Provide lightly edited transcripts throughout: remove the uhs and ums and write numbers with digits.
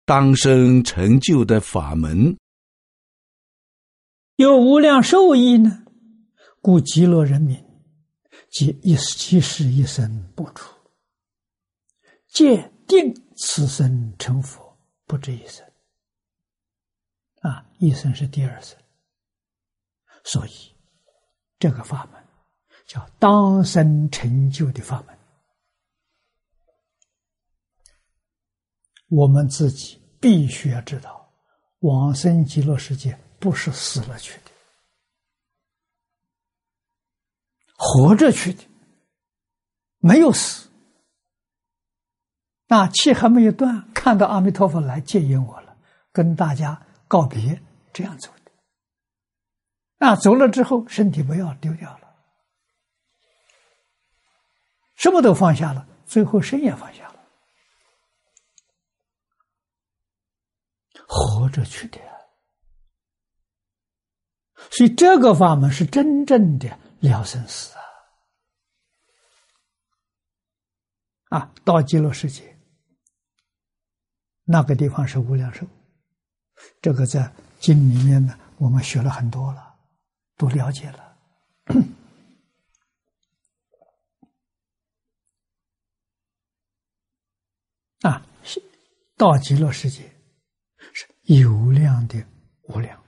当生成就的法门， 有无量寿益呢，故极乐人民即一世一生不除，戒定此生成佛，不止一生。一生是第二生，所以这个法门叫当生成就的法门。我们自己必须要知道，往生极乐世界不是死了去的，活着去的，没有死。气还没有断，看到阿弥陀佛来接引我了，跟大家告别，这样走的。走了之后，身体不要丢掉了，什么都放下了，最后身也放下了，活着去的。所以这个法门是真正的了生死到极乐世界，那个地方是无量寿。这个在经里面呢，我们学了很多了，都了解了。到极乐世界是有量的无量。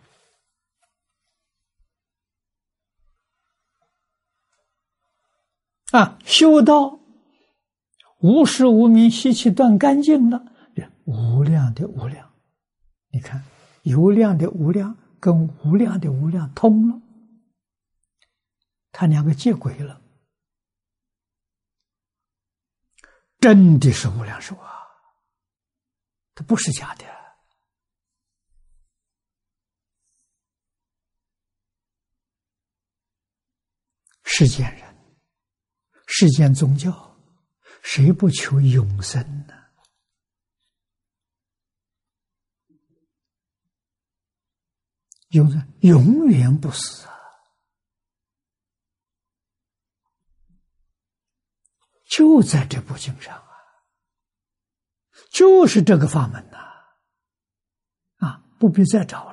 修道无始无明习气断干净了，无量的无量。你看有量的无量跟无量的无量通了，它两个接轨了，真的是无量寿它不是假的。世间人，世间宗教，谁不求永生呢？永远不死就在这部经上就是这个法门不必再找了。